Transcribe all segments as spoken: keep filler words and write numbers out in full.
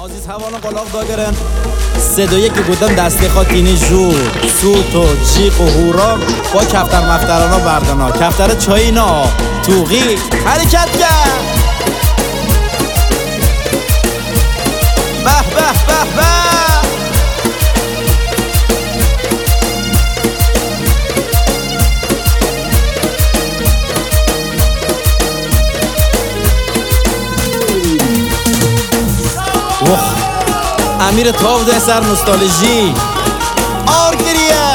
Aziz havanı qolaq dagaren صدایی که گودم دستی خاطینی جور سوت و جیق و هورا با کفتر مفترانا بردانا کفتر چایینا توغی حرکت کرد به به به به امیر تاو ده سر نوستالژی آرگریه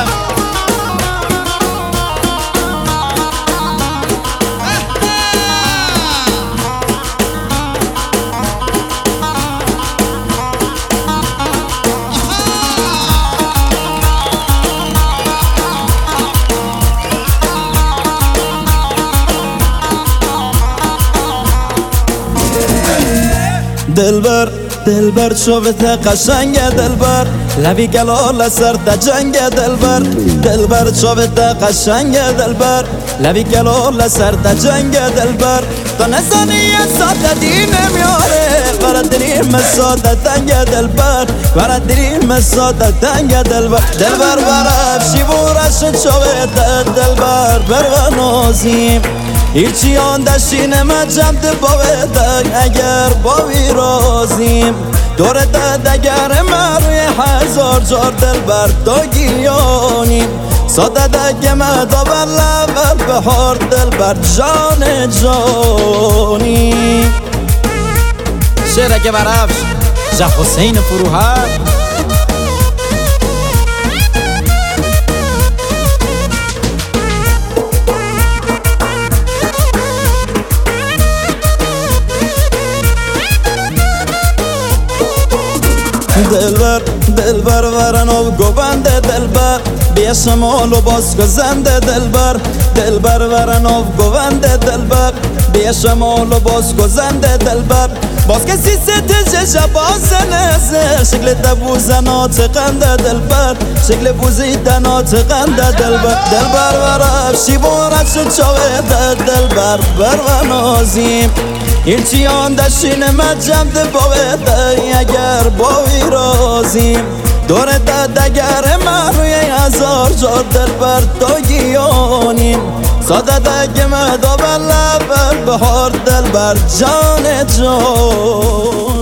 دلبر دلبر شوفته قشنگه دلبر لبی گلال سر تا جنگ دلبر دلبر شوفته قشنگه دلبر لبی گلال سر تا جنگ دلبر تو نزنی ساده دی نمیاره برا دریم ساده تنگ دلبر برا دریم ساده تنگ دلبر دلبر برا افشی بورش شوفته دلبر بر نازیم هیچی آن دشین مجمد باویدن اگر باوی رازیم دورت دگر مروی هزار جار دل بر داگیانیم ساده دگم دابر لول بهار دل بر جان جانیم شعر اگه برفش شیخ حسین فروهر دلبر دلبر ورنو گوبنده دلبر بیا شمال و باز گزنده دلبر دلبر ورنو گوبنده دلبر بیا شمال و باز گزنده دلبر باز کسی ستجه باز نزه شکل دبوزه ناطقنده دلبر شکل بوزیده ناطقنده دلبر دلبر ورف شیبورت چاویده دلبر بر و نازیم هیچی آن دشین مجمد باویده اگر باوی رازیم دورت دگر مروی هزار جار دل بر داگیانیم ساده دگم دابر لبر بهار دل بر جان جان